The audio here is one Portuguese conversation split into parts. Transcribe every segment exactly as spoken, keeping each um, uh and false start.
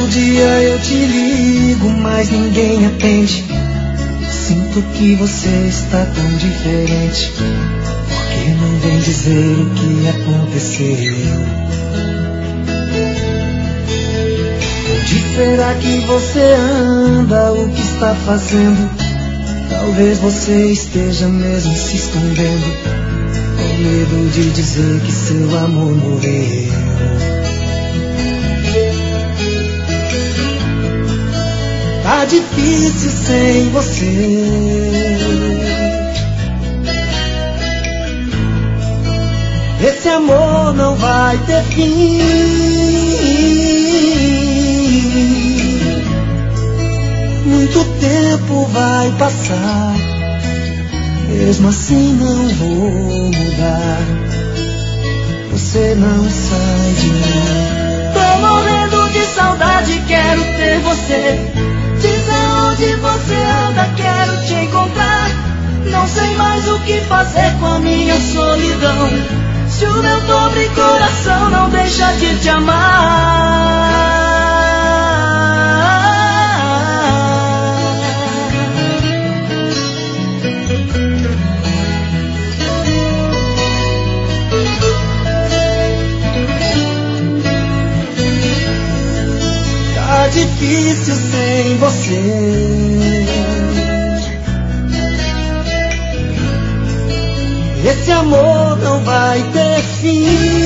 dia eu te ligo, mas ninguém atende. Sinto que você está tão diferente. Por que não vem dizer o que aconteceu? Onde será que você anda? O que está fazendo? Talvez você esteja mesmo se escondendo, com medo de dizer que seu amor morreu. Tá difícil sem você. Esse amor não vai ter fim. Muito tempo vai passar, mesmo assim não vou mudar. Você não sai de mim. Tô morrendo de saudade, quero ter você. Diz aonde você anda, quero te encontrar. Não sei mais o que fazer com a minha solidão. Se o meu pobre coração não deixa de te amar. Tá difícil sem você. Esse amor não vai ter fim.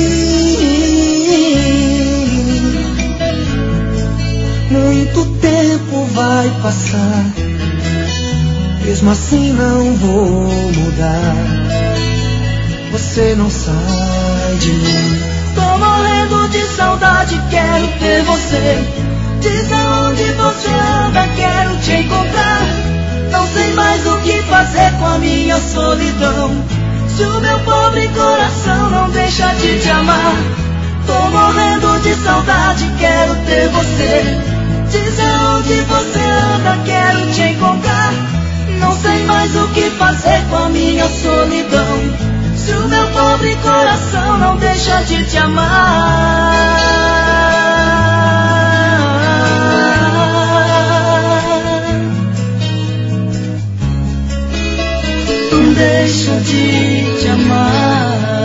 Muito tempo vai passar, mesmo assim não vou mudar. Você não sai de mim. Tô morrendo de saudade, quero ter você. Diz aonde você anda, quero te encontrar. Não sei mais o que fazer com a minha solidão. Se o meu pobre coração não deixa de te amar. Tô morrendo de saudade, quero ter você. Diz aonde você anda, quero te encontrar. Não sei mais o que fazer com a minha solidão. Se o meu pobre coração não deixa de te amar. Não deixa de te amar.